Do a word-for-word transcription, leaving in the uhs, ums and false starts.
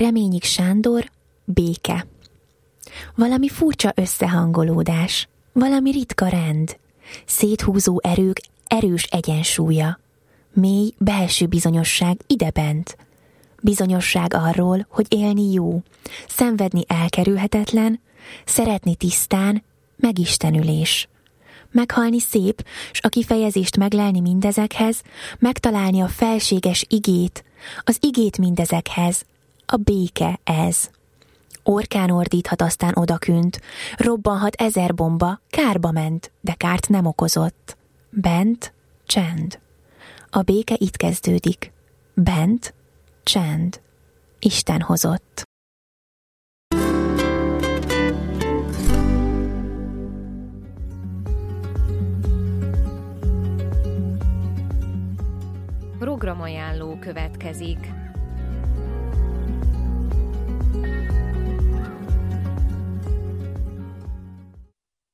Reményik Sándor, béke. Valami furcsa összehangolódás, valami ritka rend, széthúzó erők erős egyensúlya, mély belső bizonyosság idebent, bizonyosság arról, hogy élni jó, szenvedni elkerülhetetlen, szeretni tisztán, megistenülés. Meghalni szép, s a kifejezést meglelni mindezekhez, megtalálni a felséges igét, az igét mindezekhez, a béke ez. Orkán ordíthat aztán odakünt, robbanhat ezer bomba, kárba ment, de kárt nem okozott. Bent csend. A béke itt kezdődik. Bent csend. Isten hozott. Programajánló következik.